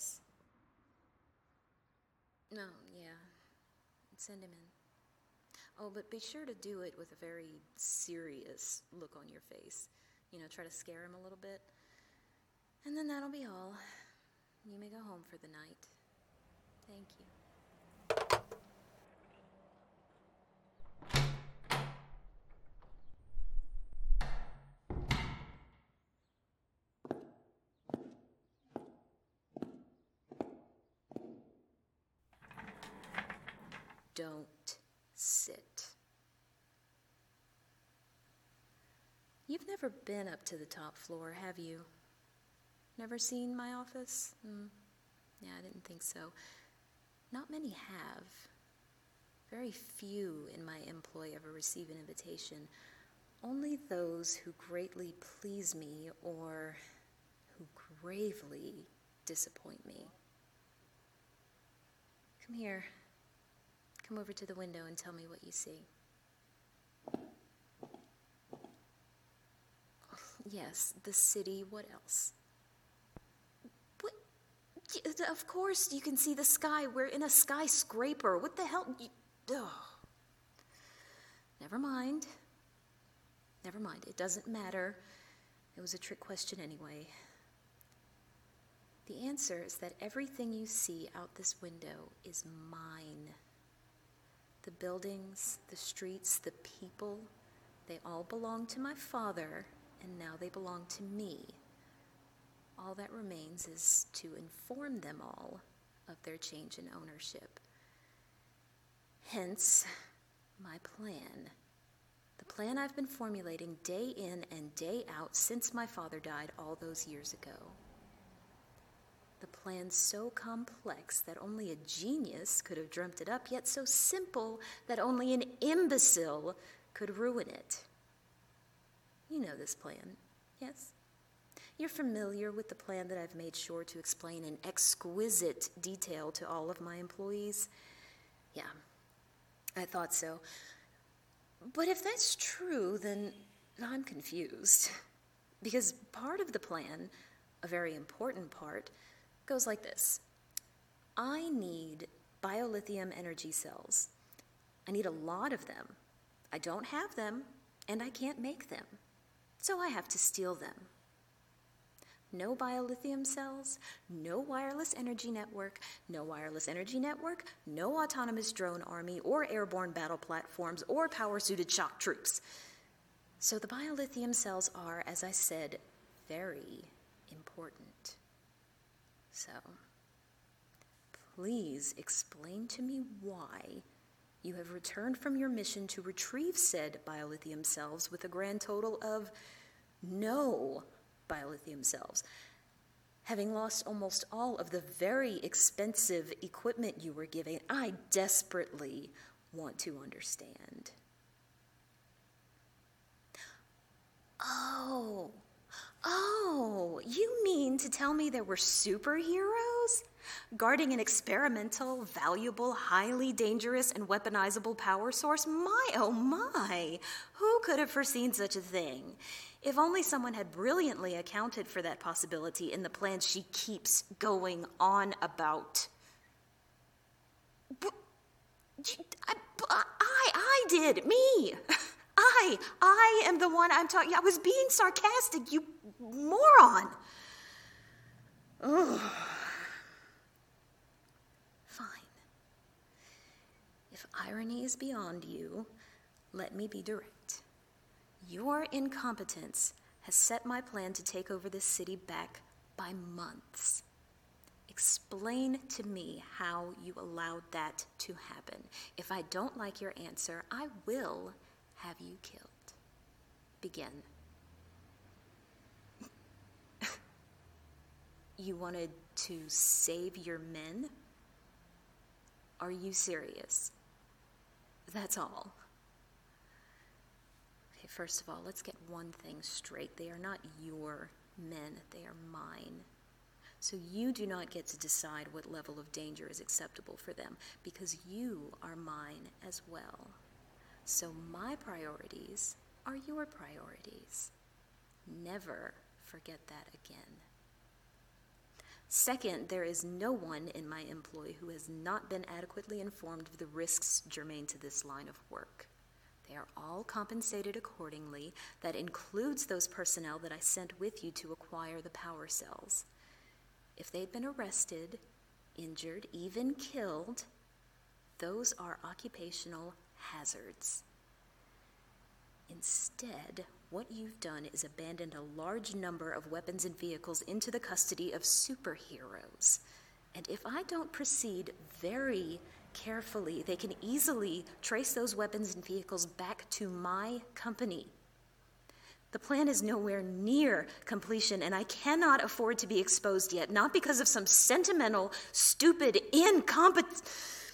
Yes? No, yeah. Send him in. Oh, but be sure to do it with a very serious look on your face. Try to scare him a little bit. And then that'll be all. You may go home for the night. Thank you. Don't sit. You've never been up to the top floor, have you? Never seen my office? Yeah, I didn't think so. Not many have. Very few in my employ ever receive an invitation. Only those who greatly please me or who gravely disappoint me. Come here. Come over to the window and tell me what you see. Yes, the city. What else? What? Of course you can see the sky. We're in a skyscraper. What the hell? Ugh. Never mind. Never mind. It doesn't matter. It was a trick question anyway. The answer is that everything you see out this window is mine. The buildings, the streets, the people, they all belong to my father, and now they belong to me. All that remains is to inform them all of their change in ownership. Hence, my plan. The plan I've been formulating day in and day out since my father died all those years ago. The plan so complex that only a genius could have dreamt it up, yet so simple that only an imbecile could ruin it. You know this plan, yes? You're familiar with the plan that I've made sure to explain in exquisite detail to all of my employees? Yeah, I thought so. But if that's true, then I'm confused. Because part of the plan, a very important part, goes like this. I need biolithium energy cells. I need a lot of them. I don't have them, and I can't make them. So I have to steal them. No biolithium cells, no wireless energy network, no autonomous drone army or airborne battle platforms or power-suited shock troops. So the biolithium cells are, as I said, very important. So, please explain to me why you have returned from your mission to retrieve said biolithium cells with a grand total of no biolithium cells, having lost almost all of the very expensive equipment you were giving. I desperately want to understand. Oh, you mean to tell me there were superheroes guarding an experimental, valuable, highly dangerous, and weaponizable power source? My, oh my, who could have foreseen such a thing? If only someone had brilliantly accounted for that possibility in the plans she keeps going on about. I did, me. I am the one I'm talking. I was being sarcastic, you moron. Ugh. Fine. If irony is beyond you, let me be direct. Your incompetence has set my plan to take over this city back by months. Explain to me how you allowed that to happen. If I don't like your answer, I will have you killed. Begin. You wanted to save your men? Are you serious? That's all. Okay, first of all, let's get one thing straight. They are not your men, they are mine. So you do not get to decide what level of danger is acceptable for them, because you are mine as well. So my priorities are your priorities. Never forget that again. Second, there is no one in my employ who has not been adequately informed of the risks germane to this line of work. They are all compensated accordingly. That includes those personnel that I sent with you to acquire the power cells. If they'd been arrested, injured, even killed, those are occupational hazards. Instead, what you've done is abandoned a large number of weapons and vehicles into the custody of superheroes. And if I don't proceed very carefully, they can easily trace those weapons and vehicles back to my company. The plan is nowhere near completion, and I cannot afford to be exposed yet, not because of some sentimental, stupid, incompetent...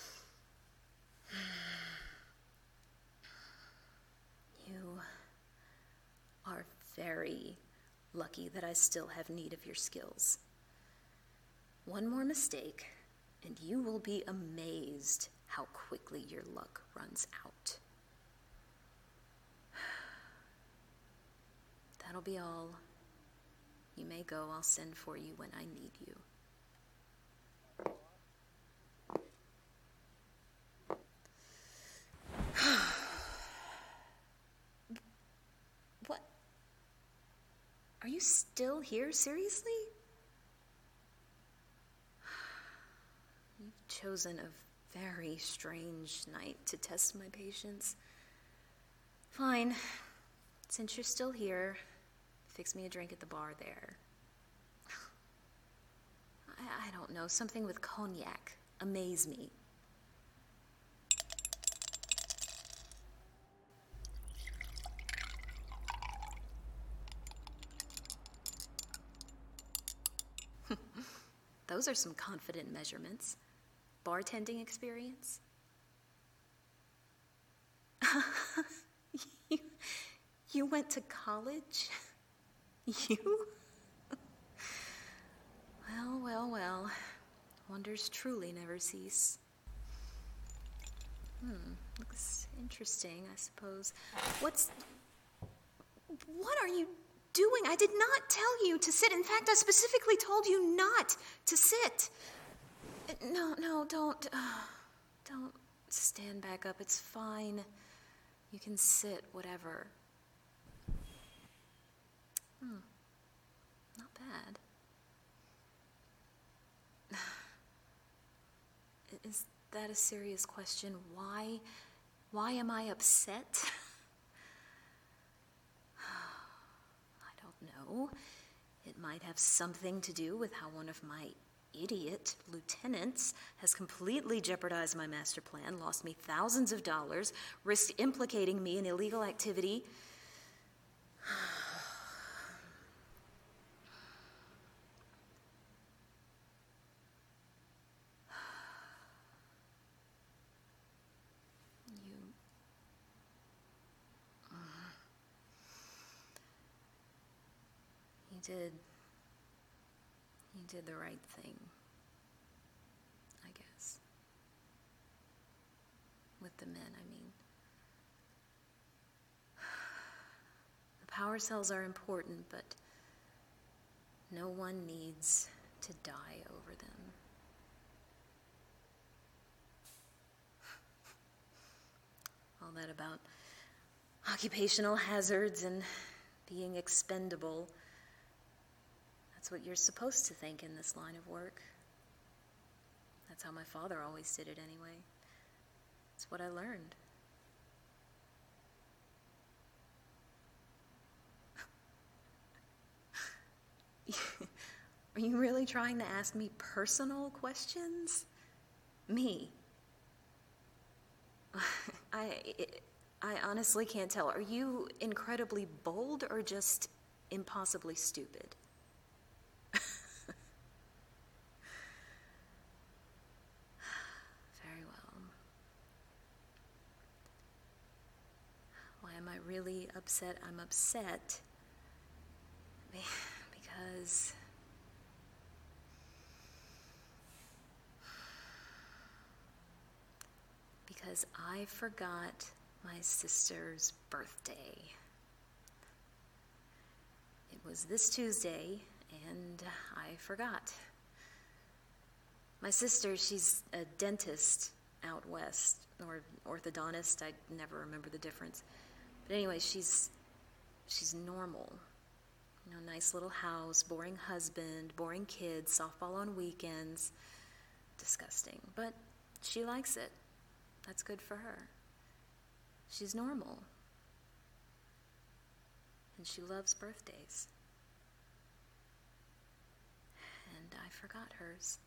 You are very lucky that I still have need of your skills. One more mistake, and you will be amazed how quickly your luck runs out. That'll be all. You may go. I'll send for you when I need you. What? Are you still here? Seriously? You've chosen a very strange night to test my patience. Fine. Since you're still here, fix me a drink at the bar there. I don't know, something with cognac. Amaze me. Those are some confident measurements. Bartending experience? You went to college? You? Well. Wonders truly never cease. Looks interesting, I suppose. What are you doing? I did not tell you to sit. In fact, I specifically told you not to sit. No, don't stand back up. It's fine. You can sit, whatever. Not bad. Is that a serious question? Why am I upset? I don't know. It might have something to do with how one of my idiot lieutenants has completely jeopardized my master plan, lost me thousands of dollars, risked implicating me in illegal activity. You did the right thing, I guess. With the men, I mean. The power cells are important, but no one needs to die over them. All that about occupational hazards and being expendable. That's what you're supposed to think in this line of work. That's how my father always did it anyway. It's what I learned. Are you really trying to ask me personal questions? Me? I honestly can't tell. Are you incredibly bold or just impossibly stupid? Very well. Why am I really upset? I'm upset because I forgot my sister's birthday. It was this Tuesday, and I forgot. My sister, she's a dentist out west, or orthodontist. I never remember the difference. But anyway, she's normal. You know, nice little house, boring husband, boring kids, softball on weekends. Disgusting. But she likes it. That's good for her. She's normal. And she loves birthdays. And I forgot hers.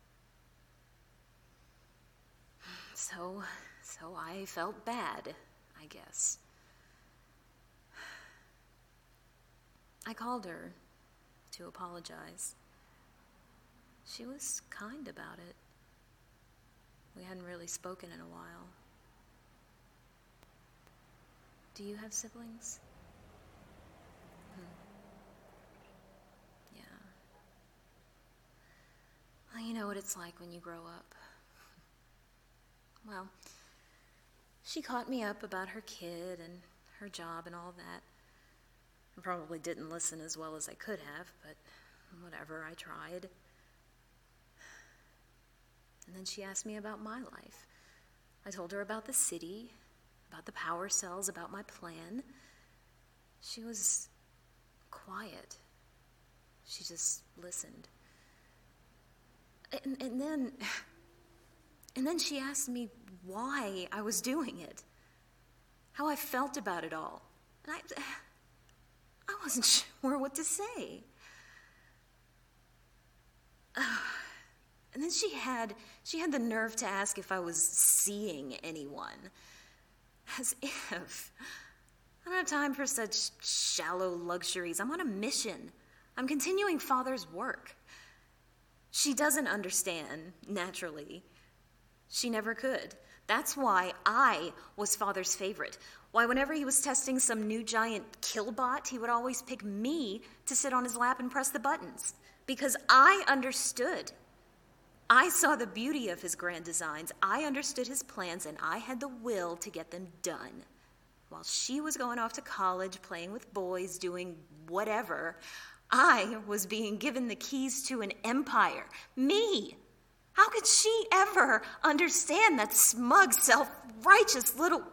So I felt bad, I guess. I called her to apologize. She was kind about it. We hadn't really spoken in a while. Do you have siblings? Yeah. Well, you know what it's like when you grow up. Well, she caught me up about her kid and her job and all that. I probably didn't listen as well as I could have, but whatever, I tried. And then she asked me about my life. I told her about the city, about the power cells, about my plan. She was quiet. She just listened. And then she asked me why I was doing it, how I felt about it all. And I wasn't sure what to say. And then she had the nerve to ask if I was seeing anyone. As if. I don't have time for such shallow luxuries. I'm on a mission. I'm continuing Father's work. She doesn't understand, naturally. She never could. That's why I was Father's favorite. Why whenever he was testing some new giant killbot, he would always pick me to sit on his lap and press the buttons. Because I understood. I saw the beauty of his grand designs. I understood his plans, and I had the will to get them done. While she was going off to college, playing with boys, doing whatever, I was being given the keys to an empire. Me! How could she ever understand that smug, self-righteous little...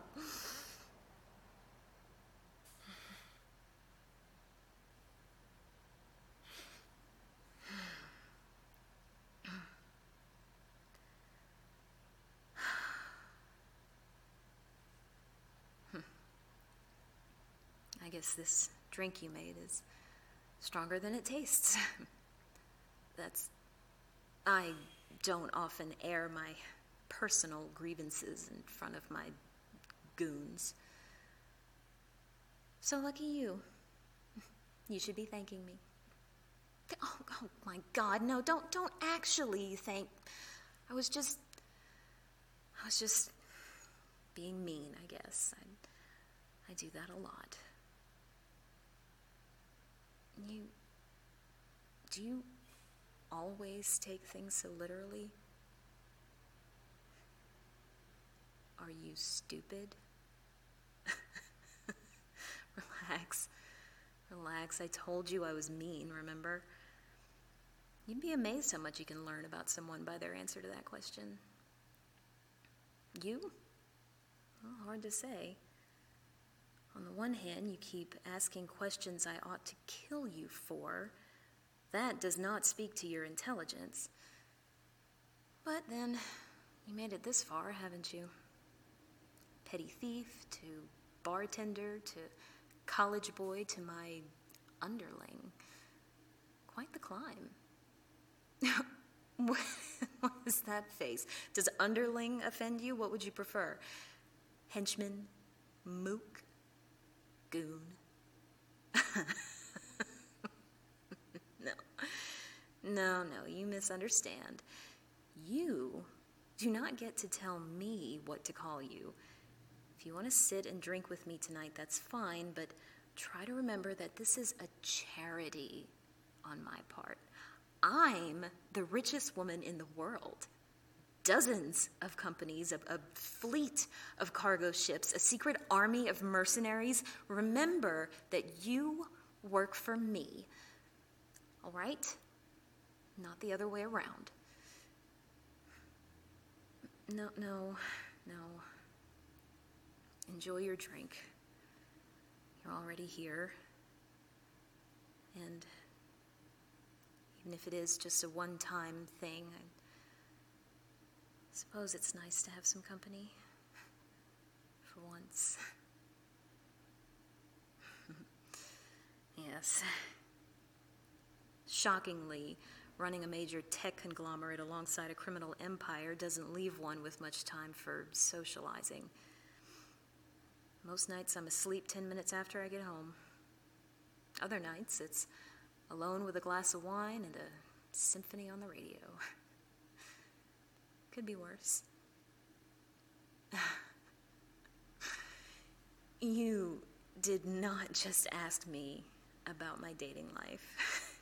I guess this drink you made is stronger than it tastes. I don't often air my personal grievances in front of my goons. So lucky you. You should be thanking me. Oh my God, no, don't actually thank. I was just being mean, I guess. I do that a lot. Do you always take things so literally? Are you stupid? Relax. I told you I was mean, remember? You'd be amazed how much you can learn about someone by their answer to that question. You? Well, hard to say. On the one hand, you keep asking questions I ought to kill you for. That does not speak to your intelligence. But then, you made it this far, haven't you? Petty thief to bartender to college boy to my underling. Quite the climb. What is that face? Does underling offend you? What would you prefer? Henchman? Mook? Goon? No, you misunderstand. You do not get to tell me what to call you. If you want to sit and drink with me tonight, that's fine, but try to remember that this is a charity on my part. I'm the richest woman in the world. Dozens of companies, a fleet of cargo ships, a secret army of mercenaries. Remember that you work for me. All right? Not the other way around. No. Enjoy your drink. You're already here. And even if it is just a one-time thing, I suppose it's nice to have some company. For once. Yes. Shockingly, running a major tech conglomerate alongside a criminal empire doesn't leave one with much time for socializing. Most nights I'm asleep 10 minutes after I get home. Other nights it's alone with a glass of wine and a symphony on the radio. Could be worse. You did not just ask me about my dating life.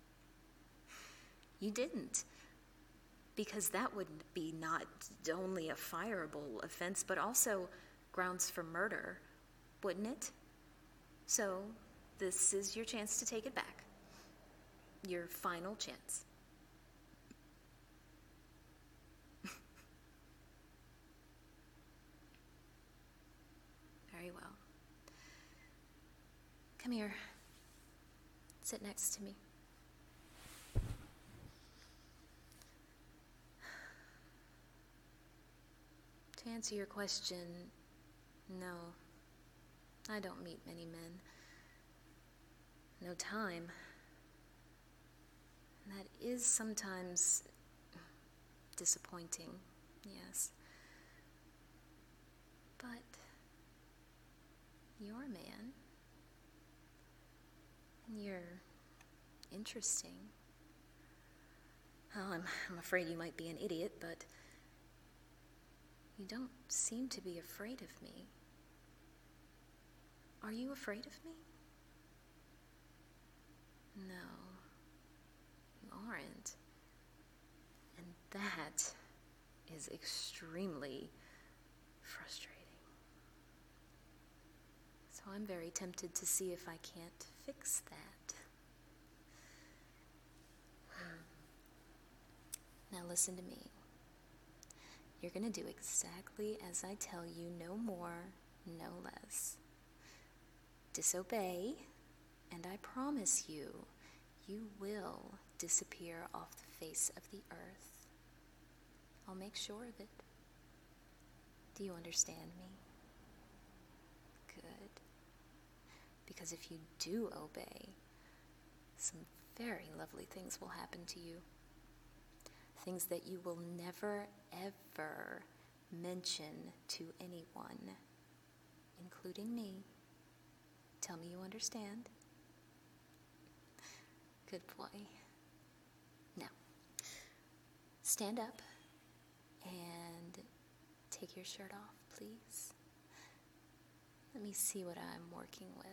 You didn't. Because that would be not only a fireable offense, but also grounds for murder, wouldn't it? So, this is your chance to take it back. Your final chance. Very well. Come here. Sit next to me. To answer your question, no. I don't meet many men. No time. And that is sometimes disappointing, yes. But you're a man. And you're interesting. Well, I'm afraid you might be an idiot, but you don't seem to be afraid of me. Are you afraid of me? No, you aren't. And that is extremely frustrating. So I'm very tempted to see if I can't fix that. Now listen to me. You're going to do exactly as I tell you, no more, no less. Disobey, and I promise you, you will disappear off the face of the earth. I'll make sure of it. Do you understand me? Good. Because if you do obey, some very lovely things will happen to you. Things that you will never, ever mention to anyone, including me. Tell me you understand. Good boy. Now, stand up and take your shirt off, please. Let me see what I'm working with.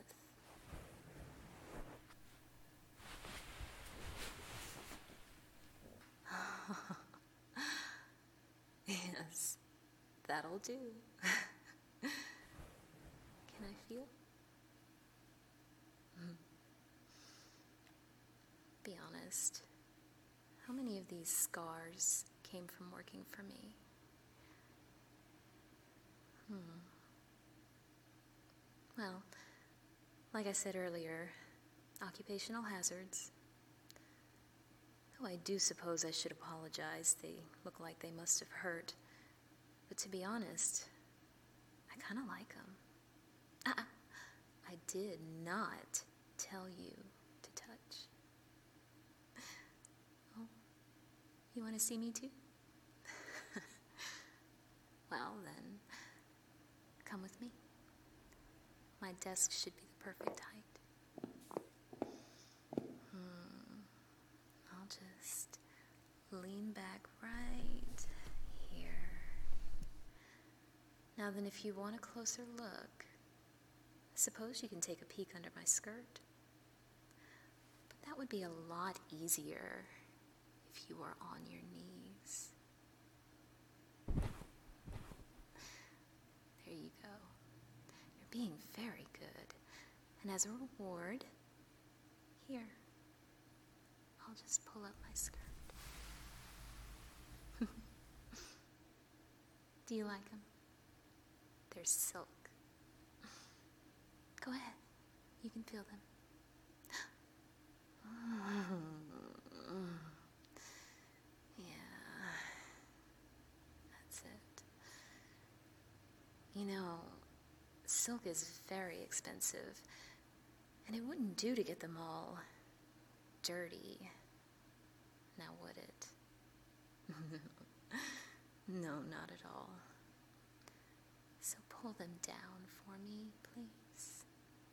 Yes, that'll do. Can I feel? Be honest. How many of these scars came from working for me? Well, like I said earlier, occupational hazards. Though I do suppose I should apologize. They look like they must have hurt. But to be honest, I kind of like them. I did not tell you to touch. Oh, you want to see me too? Well, then, come with me. My desk should be the perfect height. I'll just lean back right here. Now then, if you want a closer look, I suppose you can take a peek under my skirt. But that would be a lot easier if you were on your knees. There you go. You're being very good. And as a reward, here, I'll just pull up my skirt. Do you like them? They're silk. Go ahead. You can feel them. Yeah, that's it. You know, silk is very expensive, and it wouldn't do to get them all dirty. Now would it? No, not at all. So pull them down for me, please.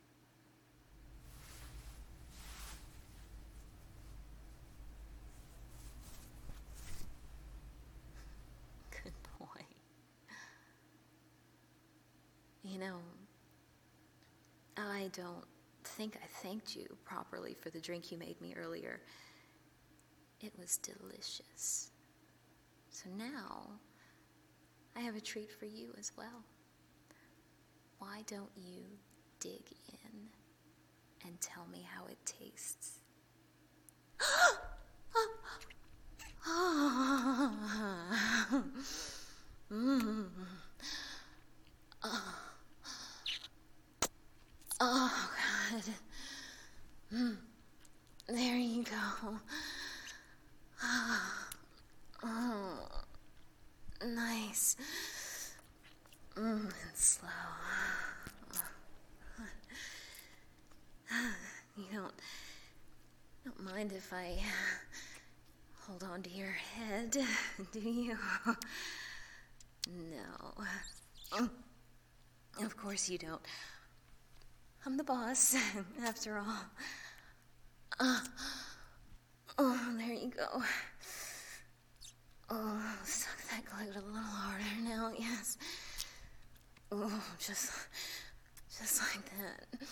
Good boy. You know, I don't think I thanked you properly for the drink you made me earlier. It was delicious. So now, I have a treat for you as well. Why don't you dig in and tell me how it tastes? Oh, God. There you go. Oh, nice. And slow. You don't mind if I hold on to your head, do you? No. Of course you don't. I'm the boss, after all. Oh, there you go. Oh, suck that glut a little harder now, yes. Oh, just like that.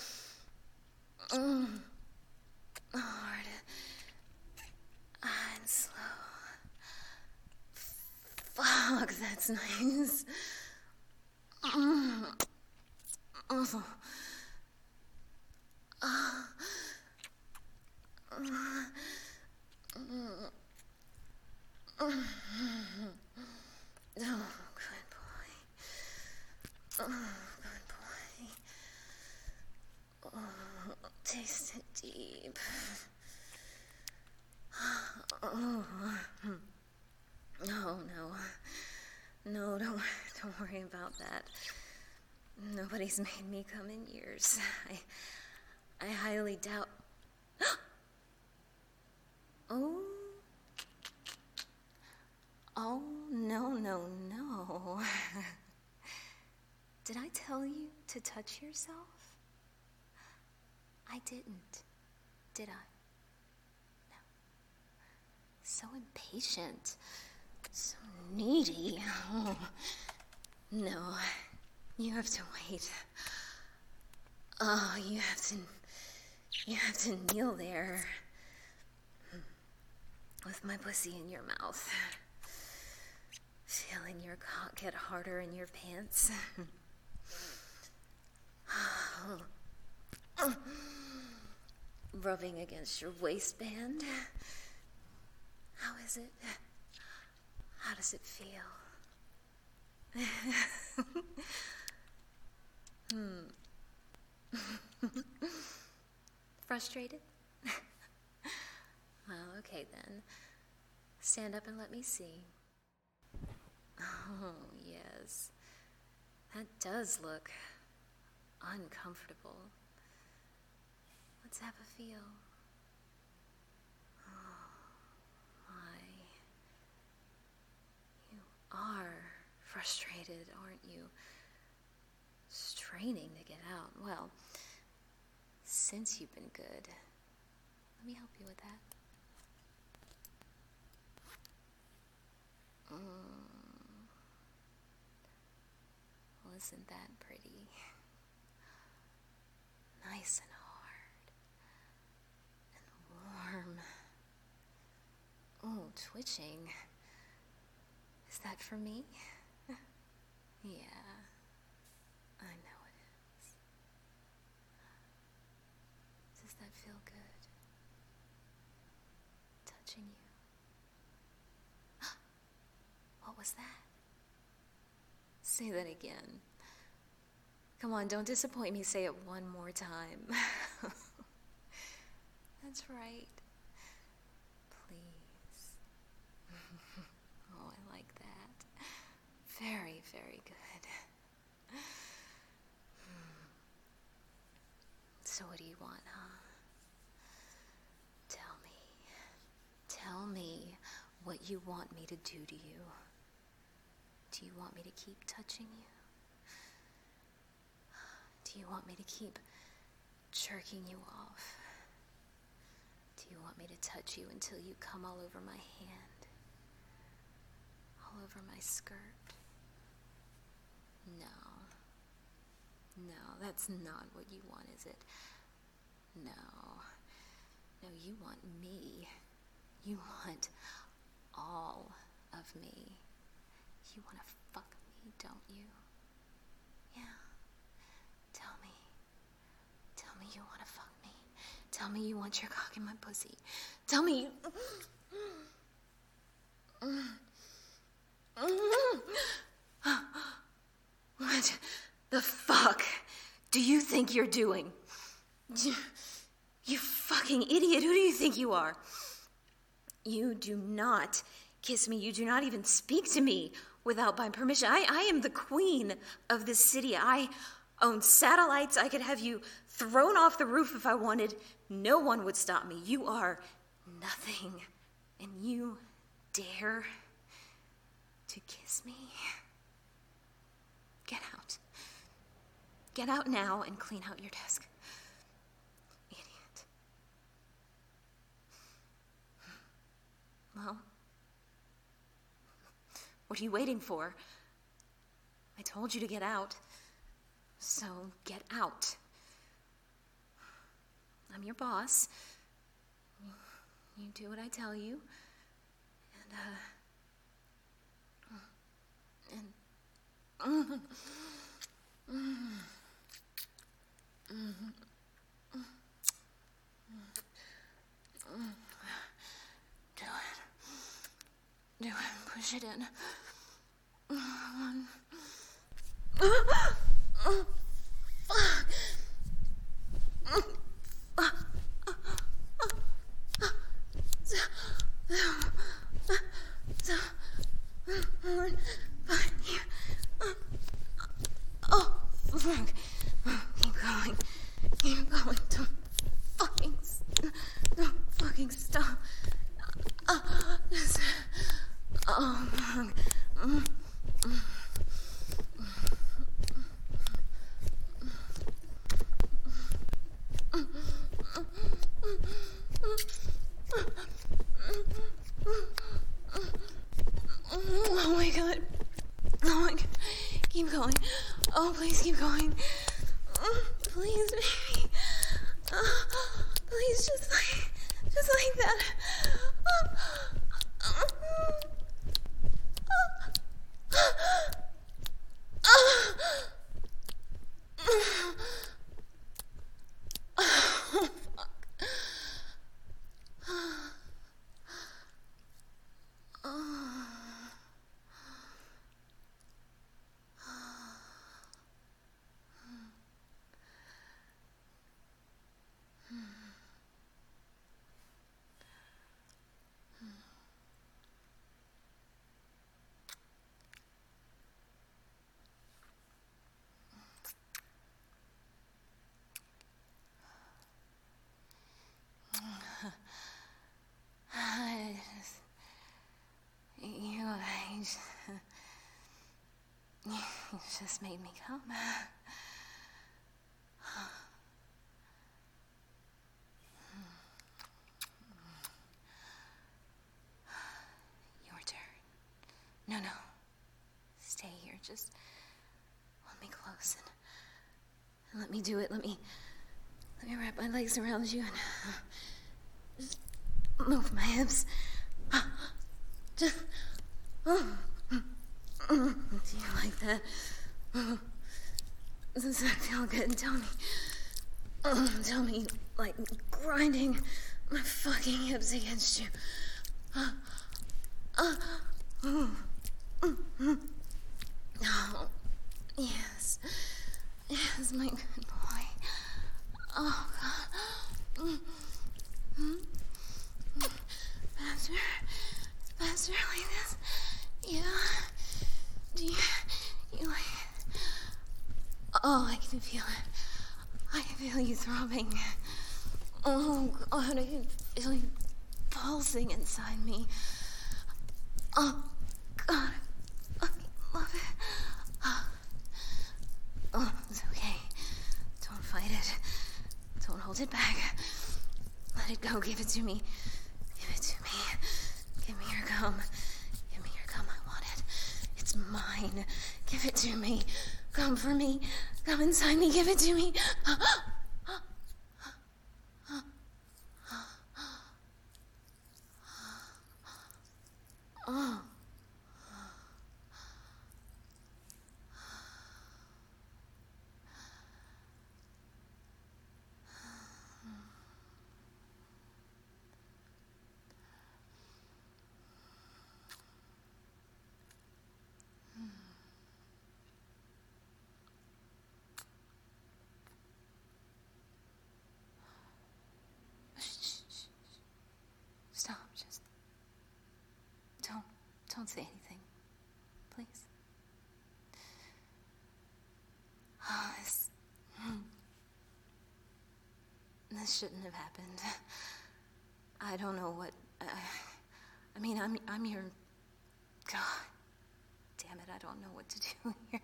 Hard and slow. Fuck, that's nice. Oh. Good boy. Oh, good boy. Oh, taste it deep. Oh, no. No, don't worry about that. Nobody's made me come in years. I highly doubt. Oh, no. Did I tell you to touch yourself? I didn't, did I? No. So impatient. So needy. Oh. No, you have to wait. Oh, you have to kneel there with my pussy in your mouth, feeling your cock get harder in your pants. Rubbing against your waistband. How is it? How does it feel? Frustrated? Well, okay then. Stand up and let me see. Oh, yes. That does look uncomfortable. Let's have a feel. Oh, my. You are frustrated, aren't you? Straining to get out. Well, since you've been good, let me help you with that. Well, isn't that pretty? Nice and hard. And warm. Oh, twitching. Is that for me? Yeah, I know it is. Does that feel good? Touching you? What was that? Say that again. Come on, don't disappoint me. Say it one more time. That's right. Please. Oh, I like that. Very, very good. So what do you want, huh? Tell me what you want me to do to you. Do you want me to keep touching you? Do you want me to keep jerking you off? Do you want me to touch you until you come all over my hand? All over my skirt? No, that's not what you want, is it? No, you want me. You want all of me. You want to fuck me, don't you? Yeah. Tell me you want to fuck me. Tell me you want your cock in my pussy. Tell me you... What the fuck do you think you're doing? You fucking idiot. Who do you think you are? You do not kiss me. You do not even speak to me without my permission. I am the queen of this city. I own satellites. I could have you thrown off the roof if I wanted. No one would stop me. You are nothing. And you dare to kiss me? Get out. Get out now and clean out your desk. Idiot. Well, what are you waiting for? I told you to get out. So get out. I'm your boss. You do what I tell you. Do it. Push it in. Keep going. Don't fucking stop. Oh my god. Keep going. Oh, please keep going. Please, baby. Please, just like that. You just made me come. Your turn. No. Stay here. Just hold me close and let me do it. Let me wrap my legs around you and just move my hips. Just... Do you like that? Does that feel good? Tell me, like grinding my fucking hips against you. Yes. Yes, my good boy. Oh, God. Faster like this? Yeah. Do you like it? Oh, I can feel it. I can feel you throbbing. Oh, God, I can feel you pulsing inside me. Oh, God, I love it. Oh, it's okay. Don't fight it. Don't hold it back. Let it go. Give it to me. Give it to me. Give me your gum. Give me your gum. I want it. It's mine. Give it to me. Come for me. Come inside me. Give it to me. Oh. Stop. Just don't say anything, please. Oh, this shouldn't have happened. I don't know what. I mean, I'm your. God, damn it! I don't know what to do here.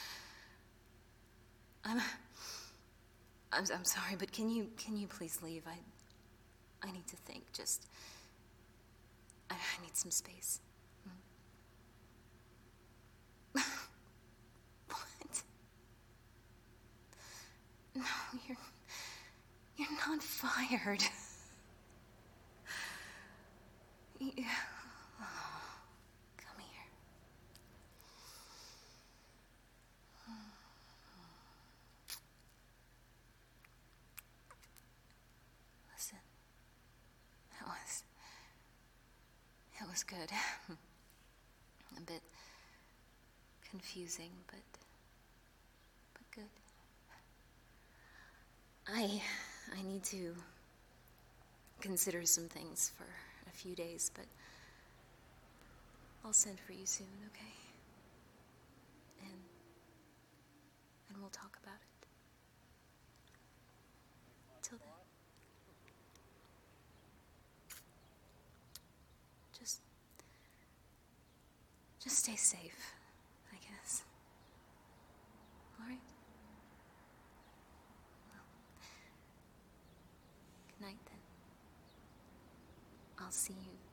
I'm sorry, but can you please leave? I need to think. Just. I need some space. What? No, you're not fired. Yeah. Oh, come here. Listen, it was good. A bit confusing, but good. I need to consider some things for a few days, but I'll send for you soon, okay? And we'll talk about it. Till then. Just stay safe, I guess. All right? Well, good night then. I'll see you